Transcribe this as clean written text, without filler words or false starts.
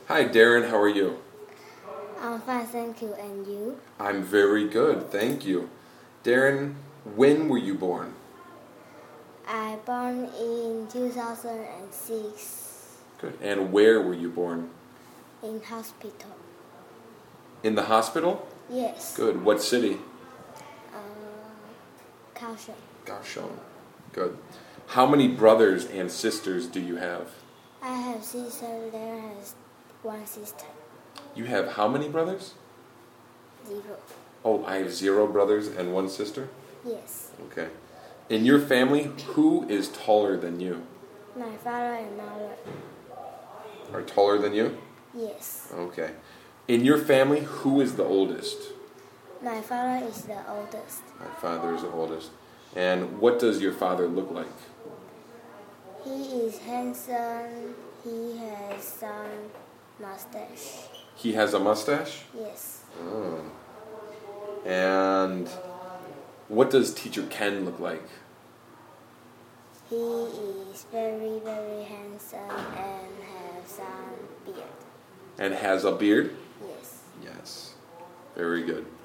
Hi, Darren. How are you? I'm fine, thank you. And you? I'm very good, thank you. Darren, when were you born? I born in 2006 Good. And where were you born? in hospital. In the hospital? Yes. Good. What city? Kaohsiung. Kaohsiung. Good. How many brothers and sisters do you have? I have sister. There has one sister. You have how many brothers? 0. Oh, I have 0 brothers and 1 sister? Yes. Okay. In your family, who is taller than you? My father and mother. Are taller than you? Yes. Okay. In your family, who is the oldest? My father is the oldest. My father is the oldest. And what does your father look like? He is handsome. He has some mustache. He has a mustache? Yes. Oh. And what does Teacher Ken look like? He is very, very handsome and has some beard. And has a beard? Yes. Yes. Very good.